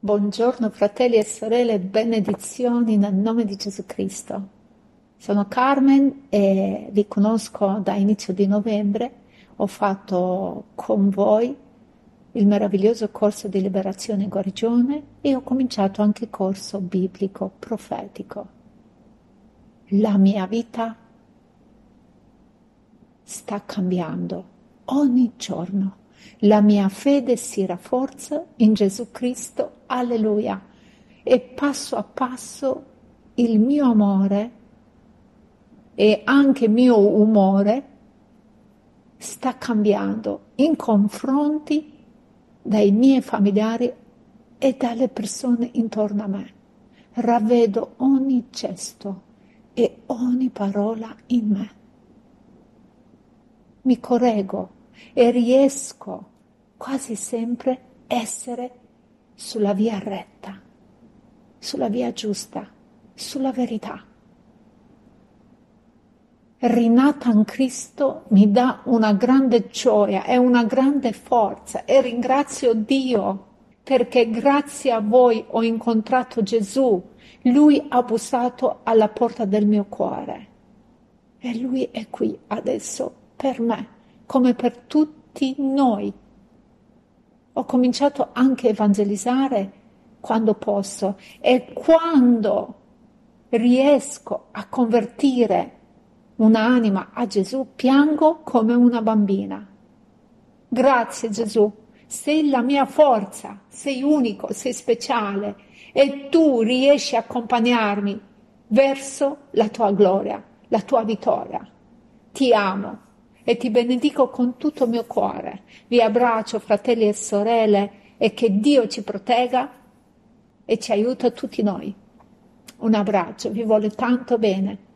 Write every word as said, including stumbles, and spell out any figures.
Buongiorno fratelli e sorelle, benedizioni nel nome di Gesù Cristo. Sono Carmen e vi conosco da inizio di novembre. Ho fatto con voi il meraviglioso corso di liberazione e guarigione e ho cominciato anche il corso biblico profetico. La mia vita sta cambiando ogni giorno. La mia fede si rafforza in Gesù Cristo, alleluia, e passo a passo il mio amore e anche il mio umore sta cambiando in confronti dai miei familiari e dalle persone intorno a me. Ravvedo ogni gesto e ogni parola in me. Mi correggo e riesco quasi sempre a essere sulla via retta, sulla via giusta, sulla verità. Rinata in Cristo mi dà una grande gioia e una grande forza e ringrazio Dio perché grazie a voi ho incontrato Gesù. Lui ha bussato alla porta del mio cuore e Lui è qui adesso per me, come per tutti noi. Ho cominciato anche a evangelizzare quando posso e quando riesco a convertire un'anima a Gesù, piango come una bambina. Grazie Gesù, sei la mia forza, sei unico, sei speciale e tu riesci a accompagnarmi verso la tua gloria, la tua vittoria. Ti amo e ti benedico con tutto il mio cuore. Vi abbraccio, fratelli e sorelle, e che Dio ci protegga e ci aiuta tutti noi. Un abbraccio, vi voglio tanto bene.